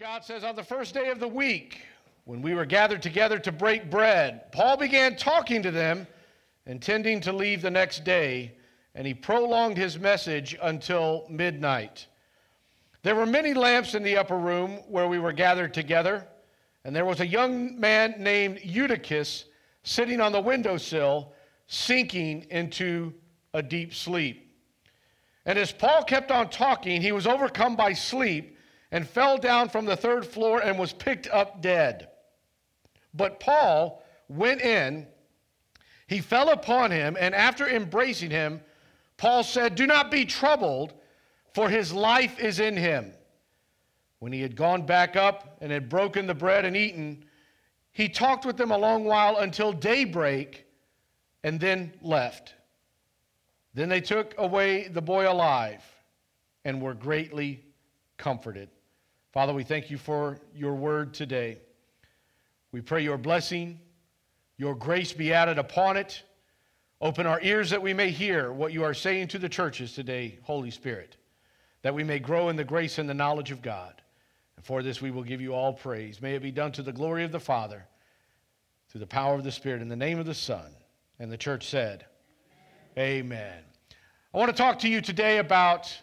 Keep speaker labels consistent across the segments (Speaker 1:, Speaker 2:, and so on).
Speaker 1: God says, on the first day of the week, when we were gathered together to break bread, Paul began talking to them, intending to leave the next day, and he prolonged his message until midnight. There were many lamps in the upper room where we were gathered together, and there was a young man named Eutychus sitting on the windowsill, sinking into a deep sleep. And as Paul kept on talking, he was overcome by sleep and fell down from the third floor and was picked up dead. But Paul went in, he fell upon him, and after embracing him, Paul said, "Do not be troubled, for his life is in him." When he had gone back up and had broken the bread and eaten, he talked with them a long while until daybreak, and then left. Then they took away the boy alive and were greatly comforted. Father, we thank you for your word today. We pray your blessing, your grace be added upon it. Open our ears that we may hear what you are saying to the churches today, Holy Spirit, that we may grow in the grace and the knowledge of God. And for this we will give you all praise. May it be done to the glory of the Father, through the power of the Spirit, in the name of the Son. And the church said, Amen. I want to talk to you today about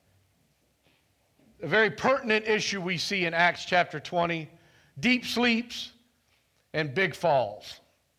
Speaker 1: a very pertinent issue we see in Acts chapter 20, deep sleeps and big falls.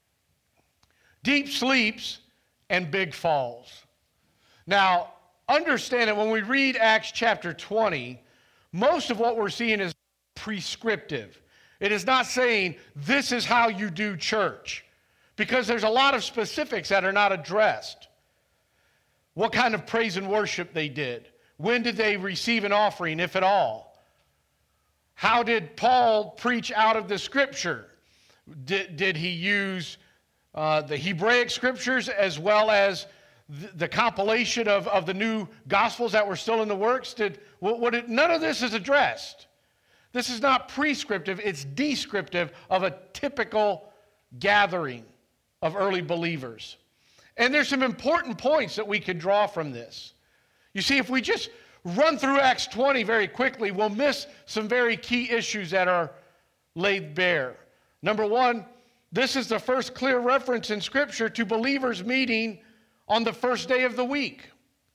Speaker 1: Deep sleeps and big falls. Now, understand that when we read Acts chapter 20, most of what we're seeing is prescriptive. It is not saying this is how you do church, because there's a lot of specifics that are not addressed. What kind of praise and worship they did. When did they receive an offering, if at all? How did Paul preach out of the Scripture? Did he use the Hebraic Scriptures as well as the compilation of the new Gospels that were still in the works? None of this is addressed. This is not prescriptive, it's descriptive of a typical gathering of early believers. And there's some important points that we could draw from this. You see, if we just run through Acts 20 very quickly, we'll miss some very key issues that are laid bare. Number one, this is the first clear reference in Scripture to believers meeting on the first day of the week.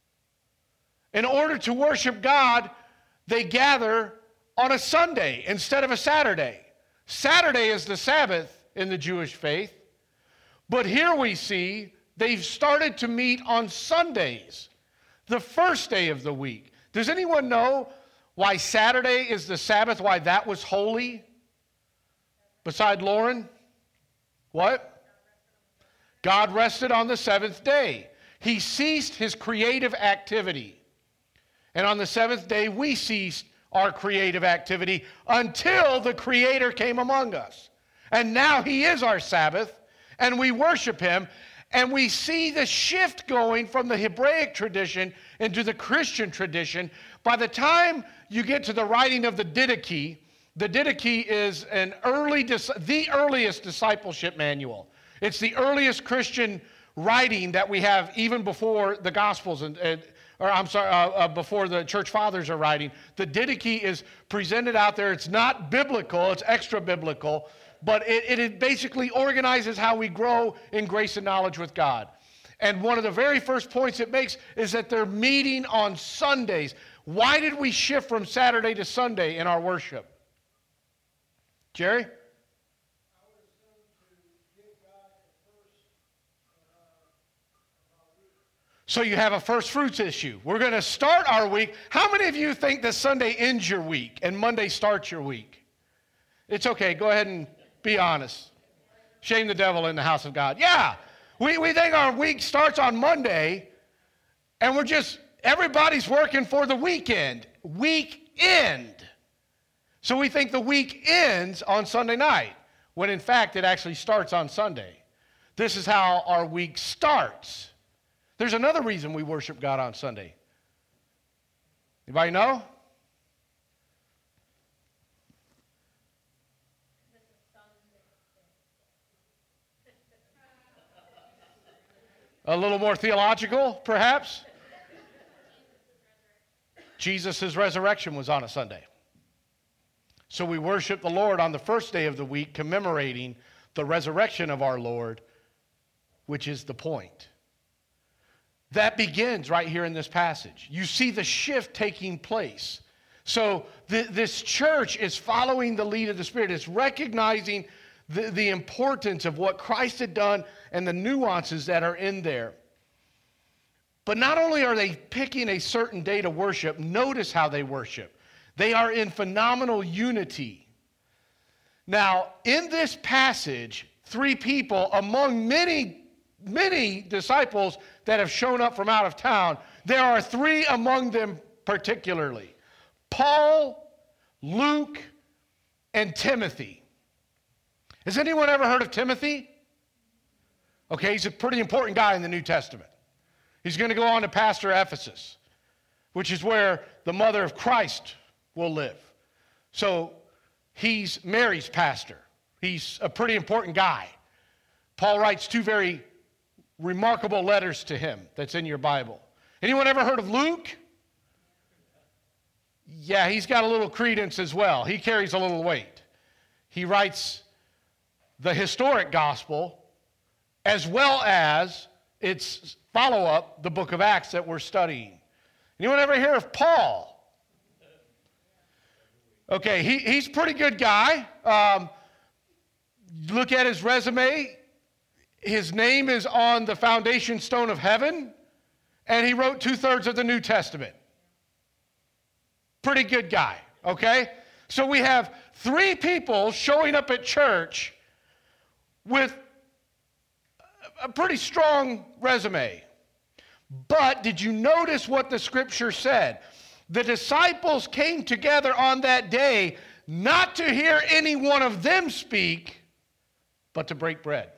Speaker 1: In order to worship God, they gather on a Sunday instead of a Saturday. Saturday is the Sabbath in the Jewish faith, but here we see they've started to meet on Sundays, the first day of the week. Does anyone know why Saturday is the Sabbath, why that was holy? Beside Lauren? What? God rested on the seventh day. He ceased his creative activity. And on the seventh day, we ceased our creative activity until the Creator came among us. And now he is our Sabbath, and we worship him. And we see the shift going from the Hebraic tradition into the Christian tradition. By the time you get to the writing of the Didache is the earliest discipleship manual. It's the earliest Christian writing that we have even before the Gospels, before the church fathers are writing. The Didache is presented out there. It's not biblical, it's extra biblical. But it basically organizes how we grow in grace and knowledge with God. And one of the very first points it makes is that they're meeting on Sundays. Why did we shift from Saturday to Sunday in our worship? Jerry? So you have a first fruits issue. We're going to start our week. How many of you think that Sunday ends your week and Monday starts your week? It's okay. Go ahead and be honest. Shame the devil in the house of God. Yeah, we think our week starts on Monday, and everybody's working for the weekend. Weekend. So we think the week ends on Sunday night, when in fact it actually starts on Sunday. This is how our week starts. There's another reason we worship God on Sunday. Anybody know? A little more theological, perhaps? Jesus' resurrection was on a Sunday. So we worship the Lord on the first day of the week, commemorating the resurrection of our Lord, which is the point. That begins right here in this passage. You see the shift taking place. So this church is following the lead of the Spirit. It's recognizing the importance of what Christ had done and the nuances that are in there. But not only are they picking a certain day to worship, notice how they worship. They are in phenomenal unity. Now, in this passage, 3 people among many disciples that have shown up from out of town, there are 3 among them particularly: Paul, Luke, and Timothy. Has anyone ever heard of Timothy? Okay, he's a pretty important guy in the New Testament. He's going to go on to pastor Ephesus, which is where the mother of Christ will live. So he's Mary's pastor. He's a pretty important guy. Paul writes 2 very remarkable letters to him that's in your Bible. Anyone ever heard of Luke? Yeah, he's got a little credence as well. He carries a little weight. He writes the historic gospel as well as its follow-up, the book of Acts that we're studying. Anyone ever hear of Paul? Okay, he's a pretty good guy. Look at his resume. His name is on the foundation stone of heaven, and he wrote 2/3 of the New Testament. Pretty good guy, okay? So we have 3 people showing up at church with a pretty strong resume. But did you notice what the scripture said? The disciples came together on that day not to hear any one of them speak, but to break bread.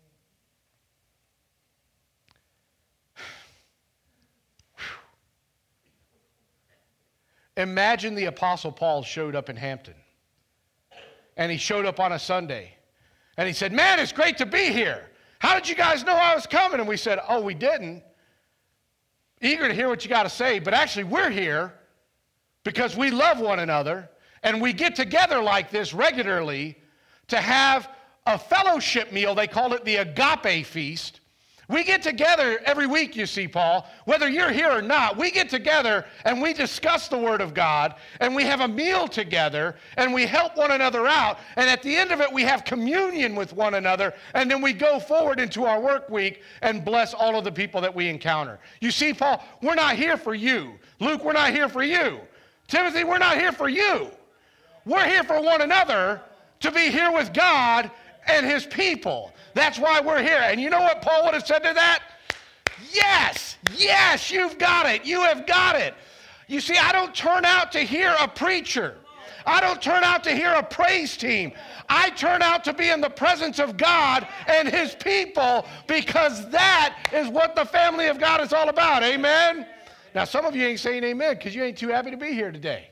Speaker 1: Imagine the Apostle Paul showed up in Hampton. And he showed up on a Sunday. And he said, "Man, it's great to be here. How did you guys know I was coming?" And we said, "Oh, we didn't. Eager to hear what you got to say, but actually we're here because we love one another, and we get together like this regularly to have a fellowship meal." They call it the agape feast. We get together every week, you see, Paul. Whether you're here or not, we get together and we discuss the Word of God, and we have a meal together, and we help one another out, and at the end of it, we have communion with one another, and then we go forward into our work week and bless all of the people that we encounter. You see, Paul, we're not here for you. Luke, we're not here for you. Timothy, we're not here for you. We're here for one another to be here with God and His people. That's why we're here. And you know what Paul would have said to that? Yes, yes, you've got it. You have got it. You see, I don't turn out to hear a preacher. I don't turn out to hear a praise team. I turn out to be in the presence of God and His people, because that is what the family of God is all about. Amen? Now, some of you ain't saying amen because you ain't too happy to be here today.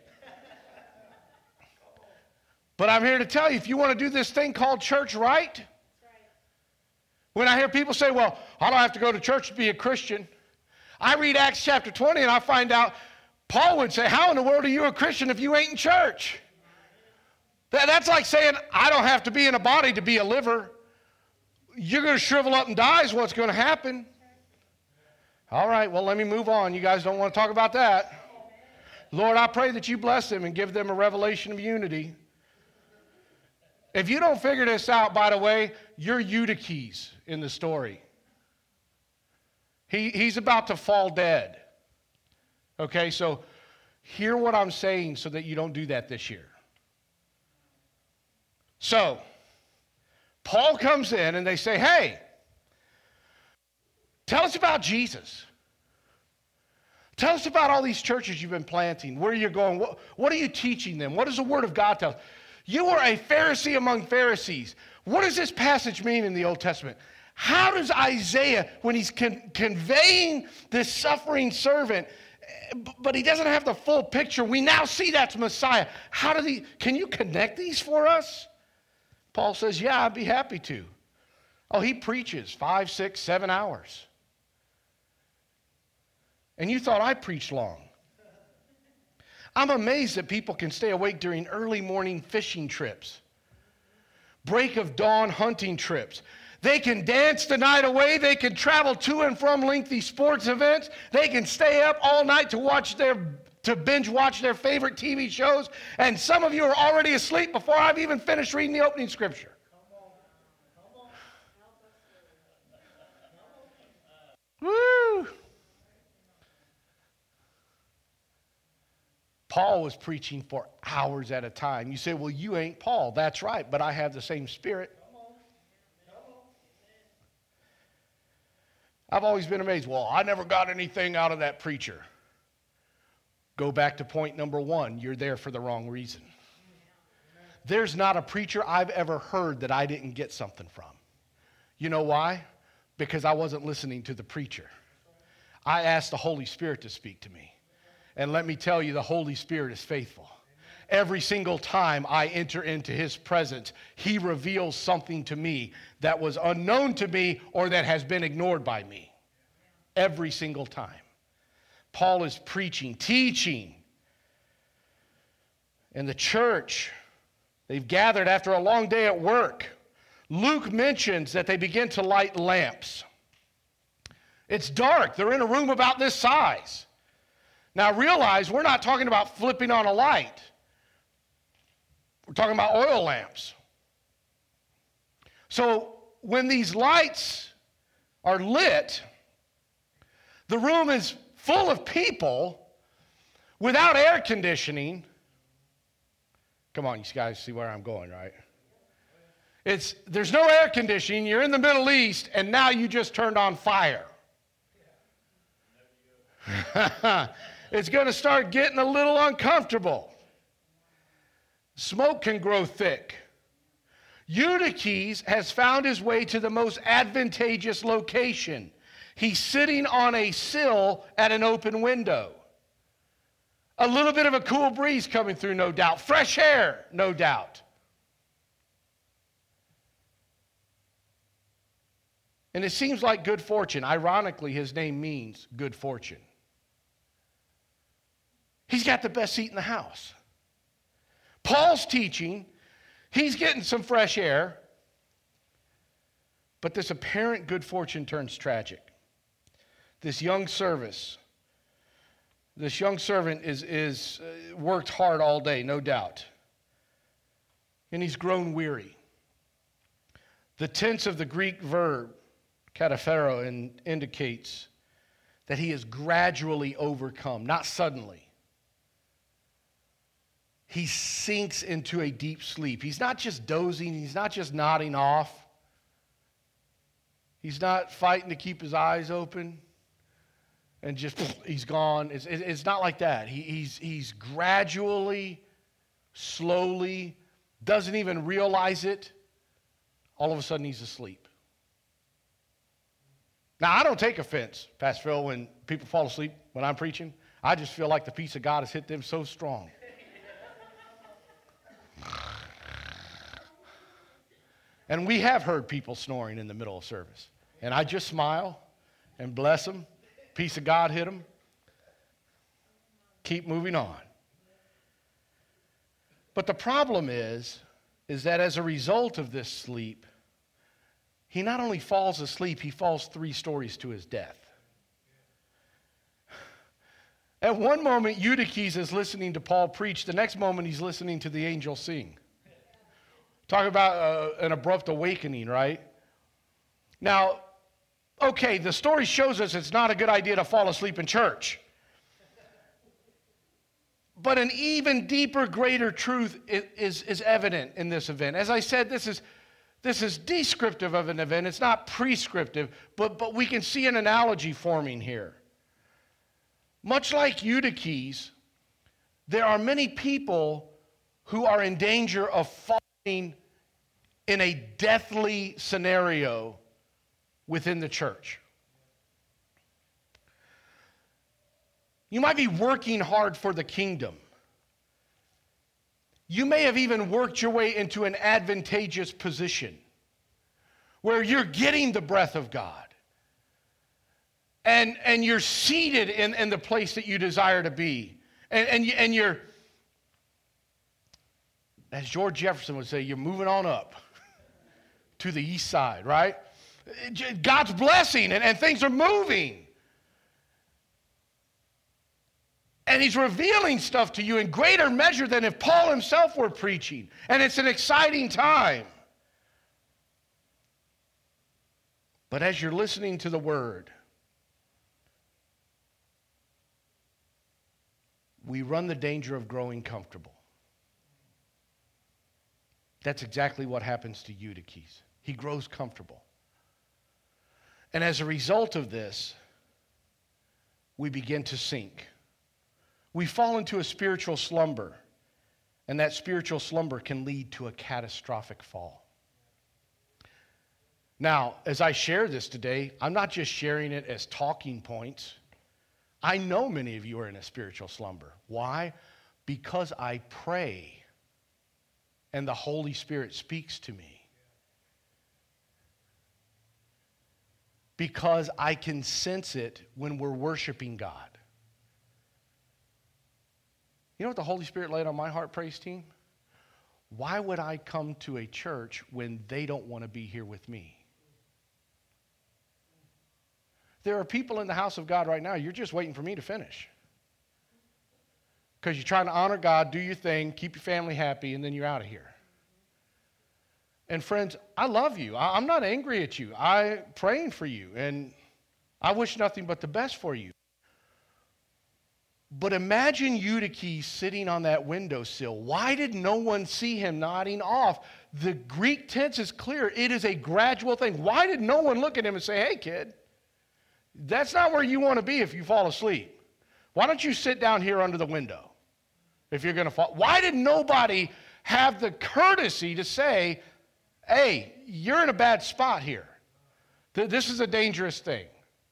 Speaker 1: But I'm here to tell you, if you want to do this thing called church right, when I hear people say, "Well, I don't have to go to church to be a Christian," I read Acts chapter 20 and I find out Paul would say, "How in the world are you a Christian if you ain't in church?" That's like saying, "I don't have to be in a body to be a liver." You're going to shrivel up and die is what's going to happen. All right, well, let me move on. You guys don't want to talk about that. Lord, I pray that you bless them and give them a revelation of unity. If you don't figure this out, by the way, you're Eutyches in the story. He's about to fall dead. Okay, so hear what I'm saying so that you don't do that this year. So, Paul comes in and they say, "Hey, tell us about Jesus. Tell us about all these churches you've been planting, where you're going. What are you teaching them? What does the Word of God tell us? You are a Pharisee among Pharisees. What does this passage mean in the Old Testament? How does Isaiah, when he's conveying this suffering servant, but he doesn't have the full picture, we now see that's Messiah. Can you connect these for us?" Paul says, "Yeah, I'd be happy to." Oh, he preaches 5, 6, 7 hours. And you thought I preached long. I'm amazed that people can stay awake during early morning fishing trips, break of dawn hunting trips. They can dance the night away. They can travel to and from lengthy sports events. They can stay up all night to binge watch their favorite TV shows. And some of you are already asleep before I've even finished reading the opening scripture. Woo! Paul was preaching for hours at a time. You say, well, you ain't Paul. That's right, but I have the same spirit. I've always been amazed. Well, I never got anything out of that preacher. Go back to point number one. You're there for the wrong reason. There's not a preacher I've ever heard that I didn't get something from. You know why? Because I wasn't listening to the preacher. I asked the Holy Spirit to speak to me. And let me tell you, the Holy Spirit is faithful. Every single time I enter into his presence, he reveals something to me that was unknown to me or that has been ignored by me. Every single time. Paul is preaching, teaching. And the church, they've gathered after a long day at work. Luke mentions that they begin to light lamps. It's dark. They're in a room about this size. Now realize we're not talking about flipping on a light. We're talking about oil lamps. So when these lights are lit, the room is full of people without air conditioning. Come on, you guys see where I'm going, right? There's no air conditioning. You're in the Middle East, and now you just turned on fire. It's going to start getting a little uncomfortable. Smoke can grow thick. Eutychus has found his way to the most advantageous location. He's sitting on a sill at an open window. A little bit of a cool breeze coming through, no doubt. Fresh air, no doubt. And it seems like good fortune. Ironically, his name means good fortune. He's got the best seat in the house. Paul's teaching. He's getting some fresh air. But this apparent good fortune turns tragic. This young servant is worked hard all day, no doubt. And he's grown weary. The tense of the Greek verb, kataphero, indicates that he is gradually overcome, not suddenly. He sinks into a deep sleep. He's not just dozing. He's not just nodding off. He's not fighting to keep his eyes open and just he's gone. It's not like that. He's gradually, slowly, doesn't even realize it. All of a sudden he's asleep. Now, I don't take offense, Pastor Phil, when people fall asleep when I'm preaching. I just feel like the peace of God has hit them so strong. And we have heard people snoring in the middle of service. And I just smile and bless them. Peace of God hit them. Keep moving on. But the problem is that as a result of this sleep, he not only falls asleep, he falls 3 stories to his death. At one moment, Eutychus is listening to Paul preach. The next moment, he's listening to the angels sing. Talk about an abrupt awakening, right? Now, okay, the story shows us it's not a good idea to fall asleep in church. But an even deeper, greater truth is evident in this event. As I said, this is descriptive of an event. It's not prescriptive, but we can see an analogy forming here. Much like Eutychus, there are many people who are in danger of falling in a deathly scenario within the church. You might be working hard for the kingdom. You may have even worked your way into an advantageous position where you're getting the breath of God. And you're seated in the place that you desire to be. And you're, as George Jefferson would say, you're moving on up to the east side, right? God's blessing and things are moving. And he's revealing stuff to you in greater measure than if Paul himself were preaching. And it's an exciting time. But as you're listening to the word, we run the danger of growing comfortable. That's exactly what happens to Eutychus. He grows comfortable. And as a result of this, we begin to sink. We fall into a spiritual slumber, and that spiritual slumber can lead to a catastrophic fall. Now, as I share this today, I'm not just sharing it as talking points. I know many of you are in a spiritual slumber. Why? Because I pray, and the Holy Spirit speaks to me. Because I can sense it when we're worshiping God. You know what the Holy Spirit laid on my heart, praise team? Why would I come to a church when they don't want to be here with me? There are people in the house of God right now, you're just waiting for me to finish. Because you're trying to honor God, do your thing, keep your family happy, and then you're out of here. And friends, I love you. I'm not angry at you. I'm praying for you, and I wish nothing but the best for you. But imagine Eutychus sitting on that windowsill. Why did no one see him nodding off? The Greek tense is clear. It is a gradual thing. Why did no one look at him and say, hey, kid, that's not where you want to be if you fall asleep. Why don't you sit down here under the window if you're going to fall? Why did nobody have the courtesy to say, hey, you're in a bad spot here. This is a dangerous thing.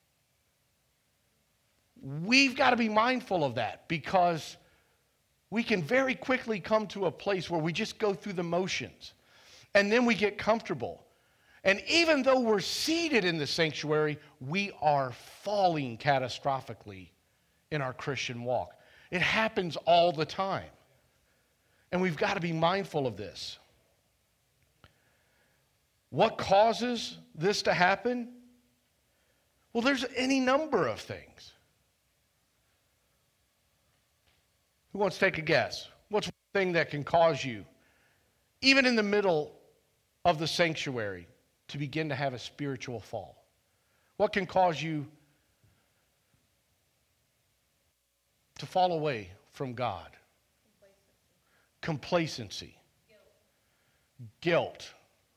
Speaker 1: We've got to be mindful of that because we can very quickly come to a place where we just go through the motions and then we get comfortable. And even though we're seated in the sanctuary, we are falling catastrophically in our Christian walk. It happens all the time. And we've got to be mindful of this. What causes this to happen? Well, there's any number of things. Who wants to take a guess? What's one thing that can cause you, even in the middle of the sanctuary, to begin to have a spiritual fall? What can cause you to fall away from God? Complacency. Guilt.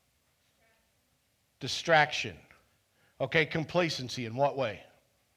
Speaker 1: Distraction. Okay, complacency in what way?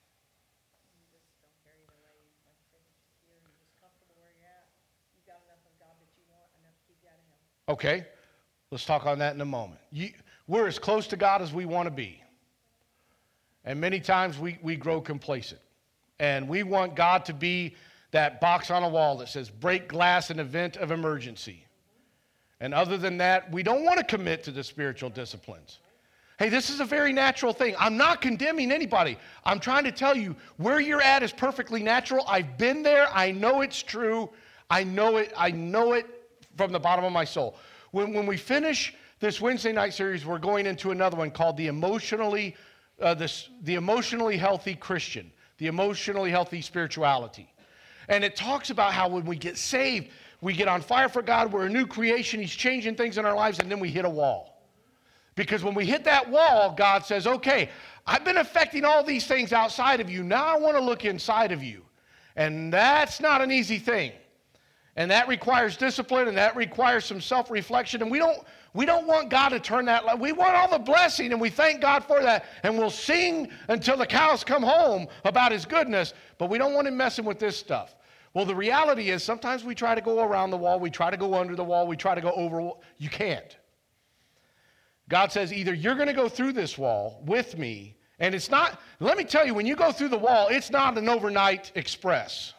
Speaker 1: Okay, let's talk on that in a moment. We're as close to God as we want to be. And many times we grow complacent. And we want God to be that box on a wall that says, break glass in event of emergency. And other than that, we don't want to commit to the spiritual disciplines. Hey, this is a very natural thing. I'm not condemning anybody. I'm trying to tell you where you're at is perfectly natural. I've been there. I know it's true. I know it from the bottom of my soul. When we finish this Wednesday night series, we're going into another one called the emotionally healthy Christian, the emotionally healthy spirituality. And it talks about how when we get saved, we get on fire for God, we're a new creation, He's changing things in our lives, and then we hit a wall. Because when we hit that wall, God says, okay, I've been affecting all these things outside of you. Now I want to look inside of you. And that's not an easy thing. And that requires discipline, and that requires some self-reflection. And we don't want God to turn that. We want all the blessing, and we thank God for that. And we'll sing until the cows come home about His goodness, but we don't want Him messing with this stuff. Well, the reality is sometimes we try to go around the wall, we try to go under the wall, we try to go over. You can't. God says either you're going to go through this wall with me, and it's not, let me tell you, when you go through the wall, it's not an overnight express.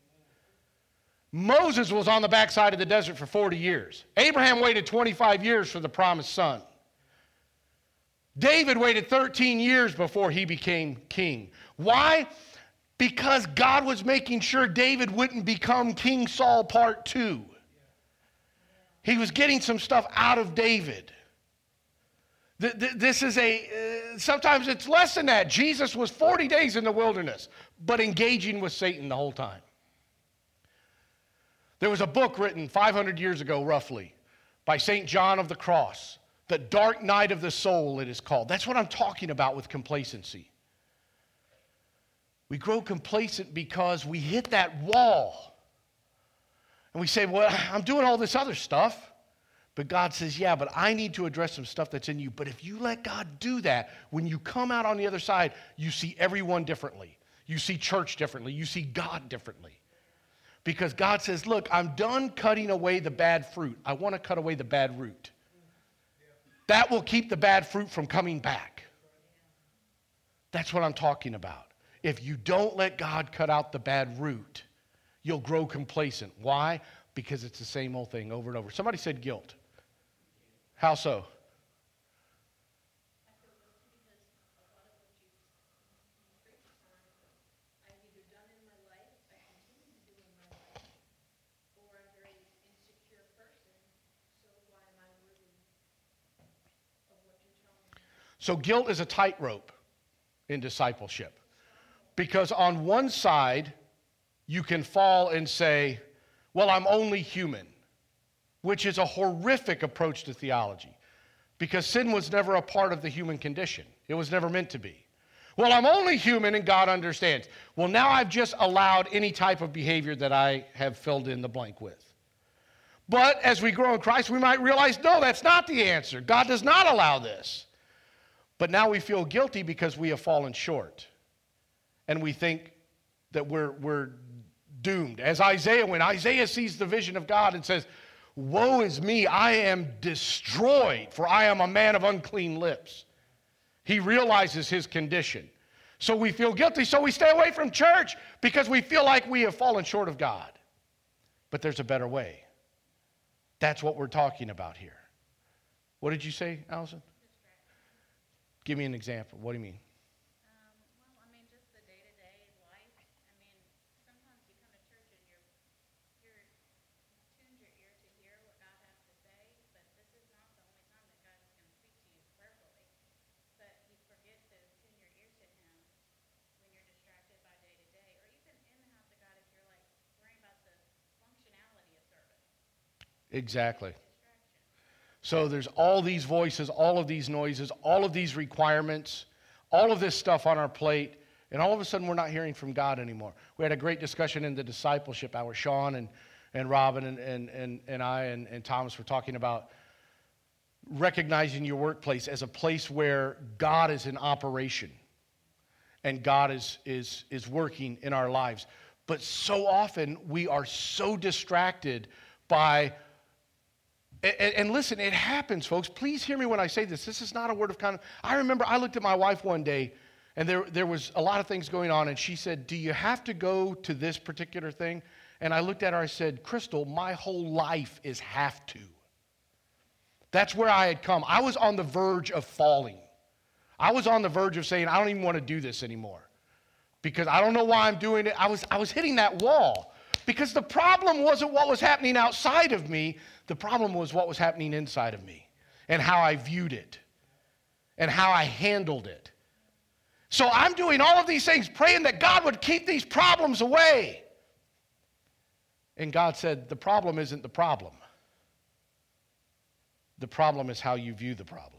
Speaker 1: Moses was on the backside of the desert for 40 years. Abraham waited 25 years for the promised son. David waited 13 years before he became king. Why? Because God was making sure David wouldn't become King Saul part 2. He was getting some stuff out of David. This is sometimes it's less than that. Jesus was 40 days in the wilderness, but engaging with Satan the whole time. There was a book written 500 years ago, roughly, by St. John of the Cross. The Dark Night of the Soul, it is called. That's what I'm talking about with complacency. We grow complacent because we hit that wall. And we say, well, I'm doing all this other stuff. But God says, yeah, but I need to address some stuff that's in you. But if you let God do that, when you come out on the other side, you see everyone differently. You see church differently. You see God differently. Because God says, look, I'm done cutting away the bad fruit. I want to cut away the bad root. That will keep the bad fruit from coming back. That's what I'm talking about. If you don't let God cut out the bad root, you'll grow complacent. Why? Because it's the same old thing over and over. Somebody said guilt. How so? So guilt is a tightrope in discipleship. Because on one side, you can fall and say, well, I'm only human, which is a horrific approach to theology. Because sin was never a part of the human condition. It was never meant to be. Well, I'm only human and God understands. Well, now I've just allowed any type of behavior that I have filled in the blank with. But as we grow in Christ, we might realize, no, that's not the answer. God does not allow this. But now we feel guilty because we have fallen short. And we think that we're doomed. As when Isaiah sees the vision of God and says, woe is me, I am destroyed, for I am a man of unclean lips. He realizes his condition. So we feel guilty, so we stay away from church because we feel like we have fallen short of God. But there's a better way. That's what we're talking about here. What did you say, Allison? Give me an example. What do you mean?
Speaker 2: Just the day-to-day life. Sometimes you come to church and you're tuned your ear to hear what God has to say, but this is not the only time that God is going to speak to you prayerfully. But you forget to tune your ear to Him when you're distracted by day-to-day, or even in the house of God if you're worrying about the functionality of service.
Speaker 1: Exactly. So there's all these voices, all of these noises, all of these requirements, all of this stuff on our plate, and all of a sudden we're not hearing from God anymore. We had a great discussion in the discipleship hour. Sean and Robin and I and Thomas were talking about recognizing your workplace as a place where God is in operation and God is working in our lives. But so often we are so distracted by. And listen, it happens, folks. Please hear me when I say this. This is not a word of condemnation. I remember I looked at my wife one day, and there was a lot of things going on, and she said, do you have to go to this particular thing? And I looked at her, I said, Crystal, my whole life is have to. That's where I had come. I was on the verge of falling. I was on the verge of saying, I don't even want to do this anymore because I don't know why I'm doing it. I was hitting that wall. Because the problem wasn't what was happening outside of me. The problem was what was happening inside of me and how I viewed it and how I handled it. So I'm doing all of these things, praying that God would keep these problems away. And God said, the problem isn't the problem. The problem is how you view the problem.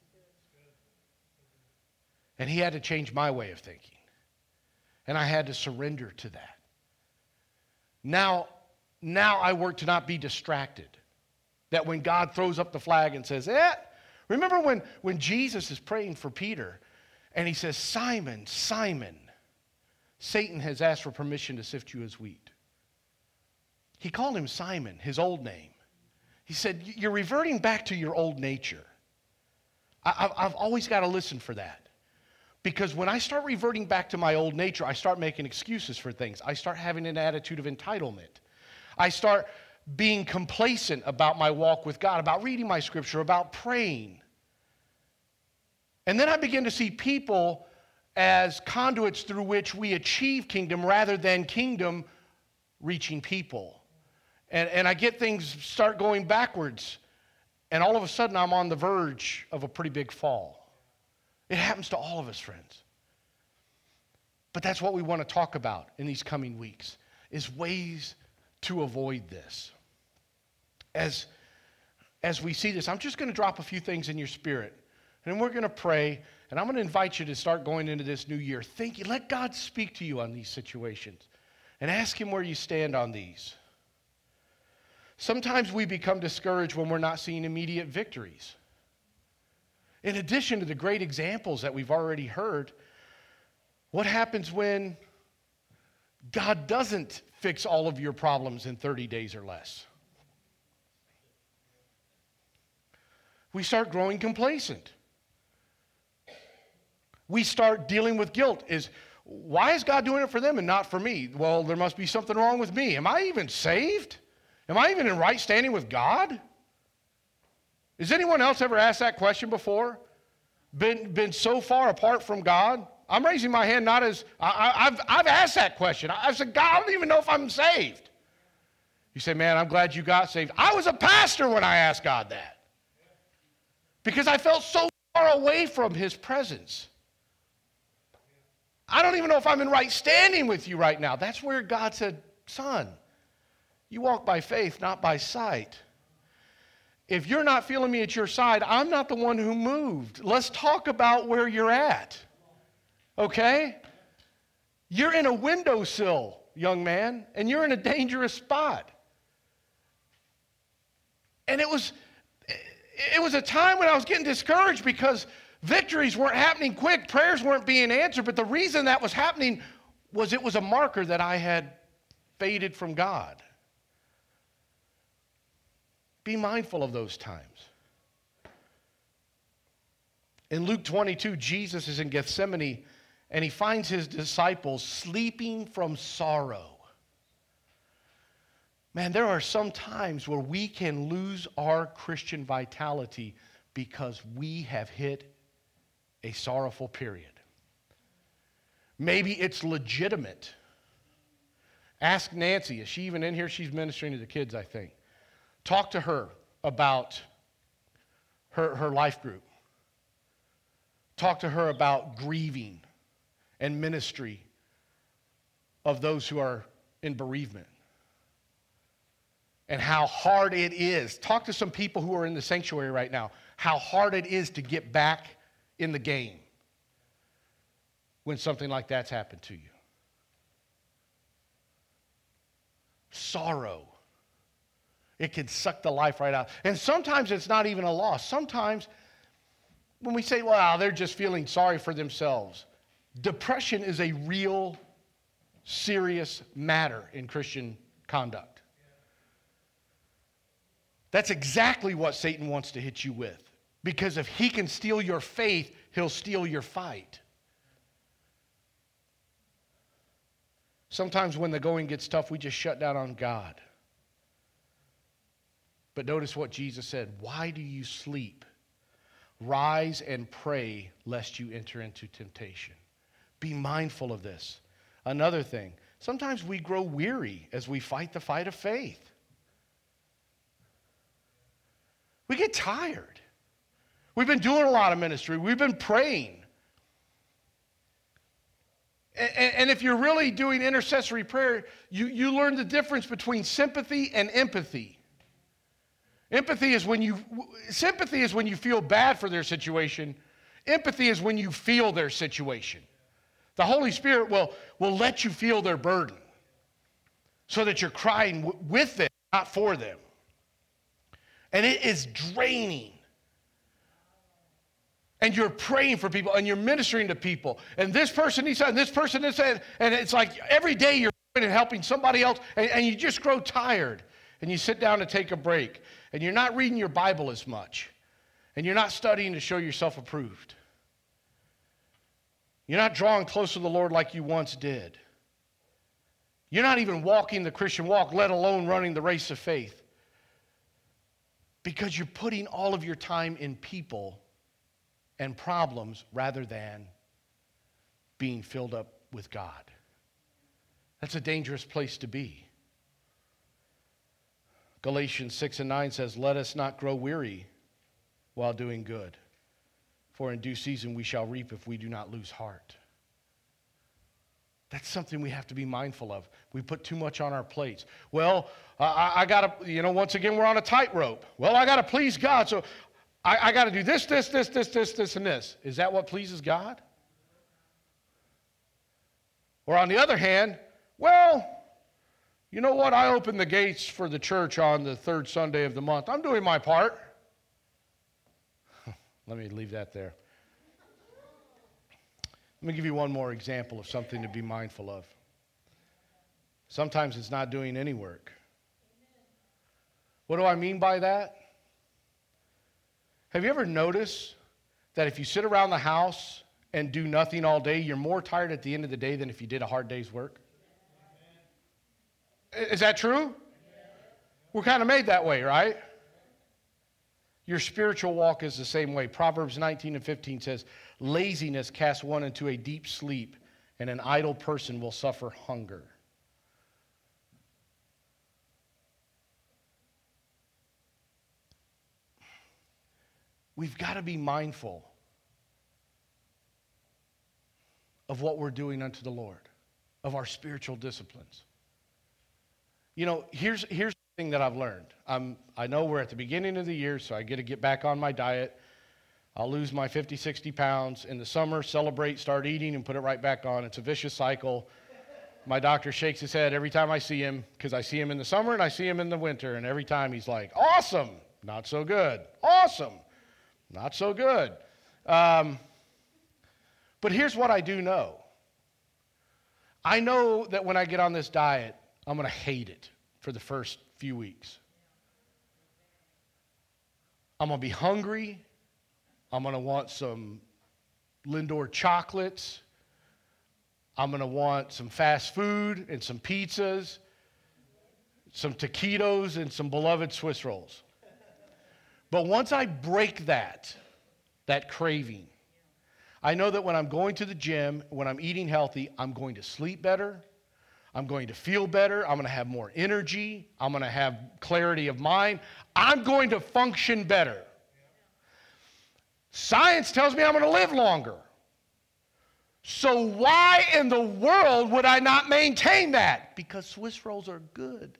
Speaker 1: And He had to change my way of thinking. And I had to surrender to that. Now I work to not be distracted. That when God throws up the flag and says, remember when Jesus is praying for Peter and He says, Simon, Simon, Satan has asked for permission to sift you as wheat. He called him Simon, his old name. He said, you're reverting back to your old nature. I've always got to listen for that. Because when I start reverting back to my old nature, I start making excuses for things. I start having an attitude of entitlement. I start being complacent about my walk with God, about reading my scripture, about praying. And then I begin to see people as conduits through which we achieve kingdom rather than kingdom reaching people. And I get things start going backwards, and all of a sudden I'm on the verge of a pretty big fall. It happens to all of us, friends. But that's what we want to talk about in these coming weeks, is ways to avoid this. As we see this, I'm just going to drop a few things in your spirit, and then we're going to pray, and I'm going to invite you to start going into this new year. Let God speak to you on these situations, and ask him where you stand on these. Sometimes we become discouraged when we're not seeing immediate victories. In addition to the great examples that we've already heard, what happens when God doesn't fix all of your problems in 30 days or less? We start growing complacent. We start dealing with guilt. Why is God doing it for them and not for me? Well, there must be something wrong with me. Am I even saved? Am I even in right standing with God? Has anyone else ever asked that question before? Been so far apart from God? I'm raising my hand not as, I've asked that question. I've said, God, I don't even know if I'm saved. You say, man, I'm glad you got saved. I was a pastor when I asked God that, because I felt so far away from his presence. I don't even know if I'm in right standing with you right now. That's where God said, son, you walk by faith, not by sight. If you're not feeling me at your side, I'm not the one who moved. Let's talk about where you're at. Okay? You're in a windowsill, young man, and you're in a dangerous spot. And it was a time when I was getting discouraged because victories weren't happening quick, prayers weren't being answered, but the reason that was happening was it was a marker that I had faded from God. Be mindful of those times. In Luke 22, Jesus is in Gethsemane, and he finds his disciples sleeping from sorrow. Man, there are some times where we can lose our Christian vitality because we have hit a sorrowful period. Maybe it's legitimate. Ask Nancy. Is she even in here? She's ministering to the kids, I think. Talk to her about her life group. Talk to her about grieving and ministry of those who are in bereavement and how hard it is. Talk to some people who are in the sanctuary right now, how hard it is to get back in the game when something like that's happened to you. Sorrow. It can suck the life right out. And sometimes it's not even a loss. Sometimes when we say, well, they're just feeling sorry for themselves, depression is a real, serious matter in Christian conduct. That's exactly what Satan wants to hit you with. Because if he can steal your faith, he'll steal your fight. Sometimes when the going gets tough, we just shut down on God. But notice what Jesus said. Why do you sleep? Rise and pray lest you enter into temptation. Be mindful of this. Another thing, sometimes we grow weary as we fight the fight of faith. We get tired. We've been doing a lot of ministry. We've been praying. And if you're really doing intercessory prayer, you learn the difference between sympathy and empathy. Sympathy is when you feel bad for their situation. Empathy is when you feel their situation. The Holy Spirit will let you feel their burden so that you're crying with them, not for them. And it is draining. And you're praying for people, and you're ministering to people. And this person needs that, and this person needs that. And it's like every day you're going and helping somebody else, and you just grow tired. And you sit down to take a break. And you're not reading your Bible as much. And you're not studying to show yourself approved. You're not drawing close to the Lord like you once did. You're not even walking the Christian walk, let alone running the race of faith. Because you're putting all of your time in people and problems rather than being filled up with God. That's a dangerous place to be. Galatians 6:9 says, let us not grow weary while doing good, for in due season we shall reap if we do not lose heart. That's something we have to be mindful of. We put too much on our plates. Well, I got to, once again, we're on a tightrope. Well, I got to please God, so I got to do this, and this. Is that what pleases God? Or on the other hand, well, you know what? I opened the gates for the church on the third Sunday of the month. I'm doing my part. Let me leave that there. Let me give you one more example of something to be mindful of. Sometimes it's not doing any work. What do I mean by that? Have you ever noticed that if you sit around the house and do nothing all day, you're more tired at the end of the day than if you did a hard day's work? Is that true? We're kind of made that way, right? Your spiritual walk is the same way. Proverbs 19:15 says, laziness casts one into a deep sleep, and an idle person will suffer hunger. We've got to be mindful of what we're doing unto the Lord, of our spiritual disciplines. Here's the thing that I've learned. I know we're at the beginning of the year, so I get to get back on my diet. I'll lose my 50, 60 pounds. In the summer, celebrate, start eating, and put it right back on. It's a vicious cycle. My doctor shakes his head every time I see him, because I see him in the summer and I see him in the winter, and every time he's like, awesome, not so good. Awesome, not so good. But here's what I do know. I know that when I get on this diet, I'm going to hate it for the first few weeks. I'm going to be hungry. I'm going to want some Lindor chocolates. I'm going to want some fast food and some pizzas, some taquitos, and some beloved Swiss rolls. But once I break that craving, I know that when I'm going to the gym, when I'm eating healthy, I'm going to sleep better. I'm going to feel better. I'm going to have more energy. I'm going to have clarity of mind. I'm going to function better. Science tells me I'm going to live longer. So why in the world would I not maintain that? Because Swiss rolls are good.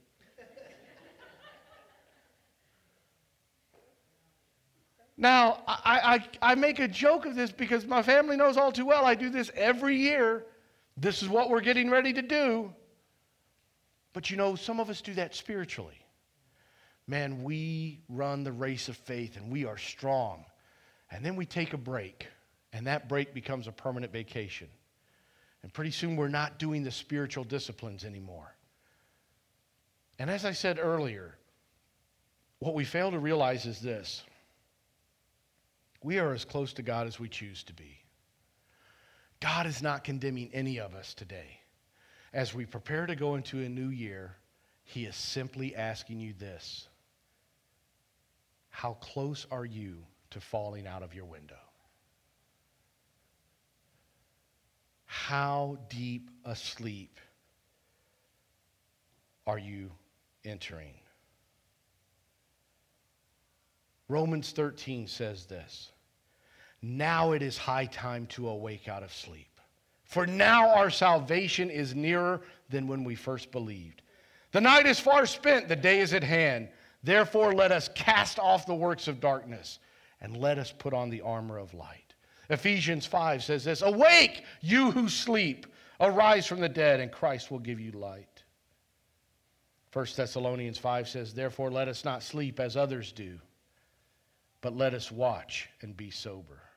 Speaker 1: Now, I make a joke of this because my family knows all too well I do this every year. This is what we're getting ready to do. But some of us do that spiritually. Man, we run the race of faith and we are strong. And then we take a break, and that break becomes a permanent vacation. And pretty soon we're not doing the spiritual disciplines anymore. And as I said earlier, what we fail to realize is this. We are as close to God as we choose to be. God is not condemning any of us today. As we prepare to go into a new year, He is simply asking you this. How close are you to falling out of your window? How deep a sleep are you entering? Romans 13 says this. Now it is high time to awake out of sleep. For now our salvation is nearer than when we first believed. The night is far spent, the day is at hand. Therefore let us cast off the works of darkness and let us put on the armor of light. Ephesians 5 says this, awake, you who sleep, arise from the dead, and Christ will give you light. 1 Thessalonians 5 says, therefore let us not sleep as others do, but let us watch and be sober.